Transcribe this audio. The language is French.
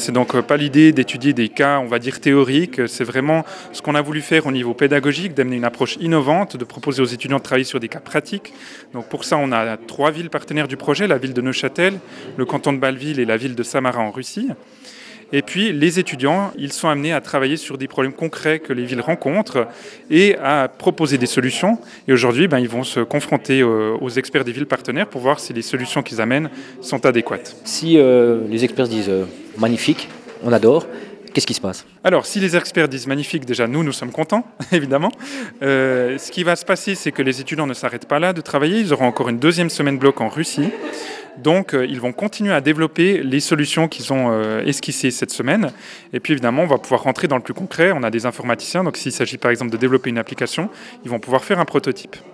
C'est donc pas l'idée d'étudier des cas, on va dire, théoriques. C'est vraiment ce qu'on a voulu faire au niveau pédagogique, d'amener une approche innovante, de proposer aux étudiants de travailler sur des cas pratiques. Donc pour ça, on a 3 villes partenaires du projet, la ville de Neuchâtel, le canton de Bâle-Ville et la ville de Samara en Russie. Et puis les étudiants, ils sont amenés à travailler sur des problèmes concrets que les villes rencontrent et à proposer des solutions. Et aujourd'hui, ils vont se confronter aux experts des villes partenaires pour voir si les solutions qu'ils amènent sont adéquates. Si les experts disent magnifique, on adore, qu'est-ce qui se passe? Alors, si les experts disent magnifique, déjà nous sommes contents, évidemment. Ce qui va se passer, c'est que les étudiants ne s'arrêtent pas là de travailler. Ils auront encore une 2e semaine bloc en Russie. Donc, ils vont continuer à développer les solutions qu'ils ont esquissées cette semaine. Et puis, évidemment, on va pouvoir rentrer dans le plus concret. On a des informaticiens. Donc, s'il s'agit par exemple de développer une application, ils vont pouvoir faire un prototype.